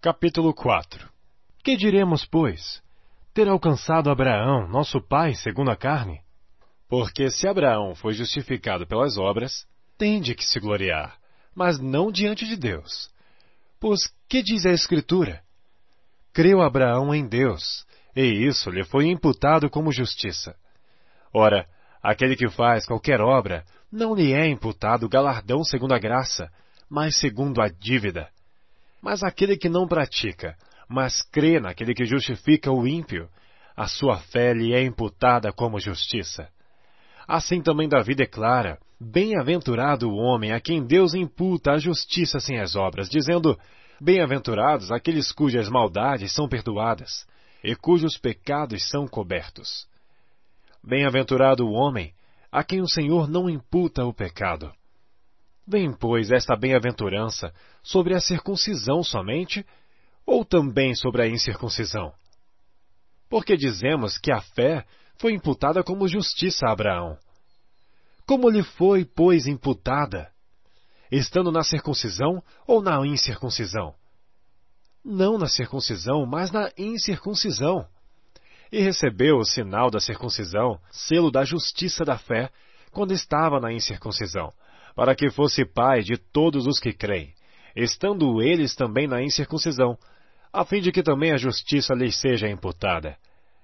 Capítulo 4. Que diremos, pois? Ter alcançado Abraão, nosso pai, segundo a carne? Porque se Abraão foi justificado pelas obras, tem de que se gloriar, mas não diante de Deus. Pois que diz a Escritura? Creu Abraão em Deus, e isso lhe foi imputado como justiça. Ora, aquele que faz qualquer obra, não lhe é imputado galardão segundo a graça, mas segundo a dívida. Mas aquele que não pratica, mas crê naquele que justifica o ímpio, a sua fé lhe é imputada como justiça. Assim também Davi declara: bem-aventurado o homem a quem Deus imputa a justiça sem as obras, dizendo: bem-aventurados aqueles cujas maldades são perdoadas, e cujos pecados são cobertos. Bem-aventurado o homem a quem o Senhor não imputa o pecado. Vem, pois, esta bem-aventurança sobre a circuncisão somente, ou também sobre a incircuncisão? Porque dizemos que a fé foi imputada como justiça a Abraão. Como lhe foi, pois, imputada? Estando na circuncisão ou na incircuncisão? Não na circuncisão, mas na incircuncisão. E recebeu o sinal da circuncisão, selo da justiça da fé, quando estava na incircuncisão, para que fosse pai de todos os que creem, estando eles também na incircuncisão, a fim de que também a justiça lhes seja imputada.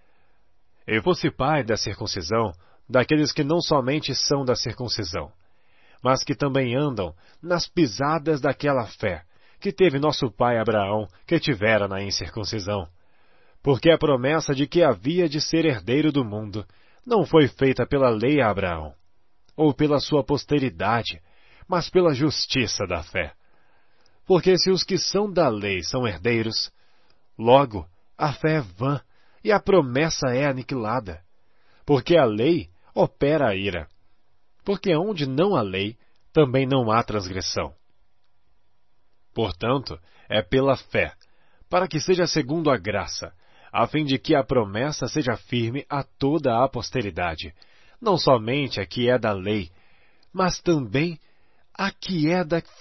E fosse pai da circuncisão, daqueles que não somente são da circuncisão, mas que também andam nas pisadas daquela fé, que teve nosso pai Abraão, que tivera na incircuncisão. Porque a promessa de que havia de ser herdeiro do mundo não foi feita pela lei a Abraão, ou pela sua posteridade, mas pela justiça da fé. Porque se os que são da lei são herdeiros, logo a fé é vã e a promessa é aniquilada. Porque a lei opera a ira. Porque onde não há lei, também não há transgressão. Portanto, é pela fé, para que seja segundo a graça, a fim de que a promessa seja firme a toda a posteridade, não somente a que é da lei, mas também a que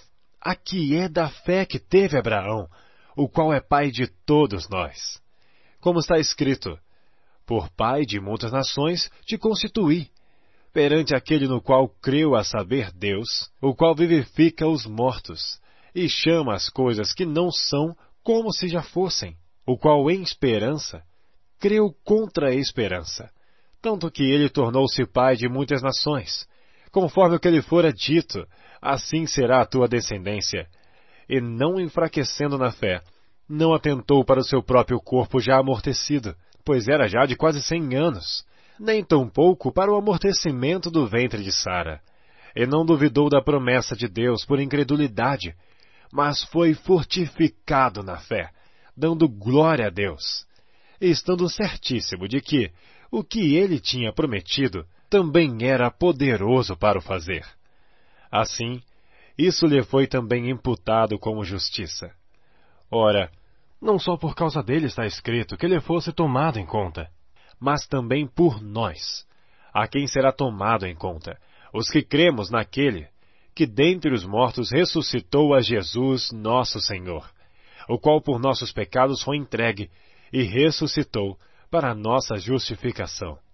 é da fé que teve Abraão, o qual é pai de todos nós. Como está escrito: por pai de muitas nações te constituí, perante aquele no qual creu, a saber, Deus, o qual vivifica os mortos, e chama as coisas que não são como se já fossem, o qual em esperança creu contra a esperança, tanto que ele tornou-se pai de muitas nações, conforme o que lhe fora dito, assim será a tua descendência. E não enfraquecendo na fé, não atentou para o seu próprio corpo já amortecido, pois era já de quase 100 anos, nem tampouco para o amortecimento do ventre de Sara. E não duvidou da promessa de Deus por incredulidade, mas foi fortificado na fé, dando glória a Deus, e estando certíssimo de que o que ele tinha prometido também era poderoso para o fazer. Assim, isso lhe foi também imputado como justiça. Ora, não só por causa dele está escrito que ele fosse tomado em conta, mas também por nós, a quem será tomado em conta, os que cremos naquele que dentre os mortos ressuscitou a Jesus nosso Senhor, o qual por nossos pecados foi entregue e ressuscitou para a nossa justificação.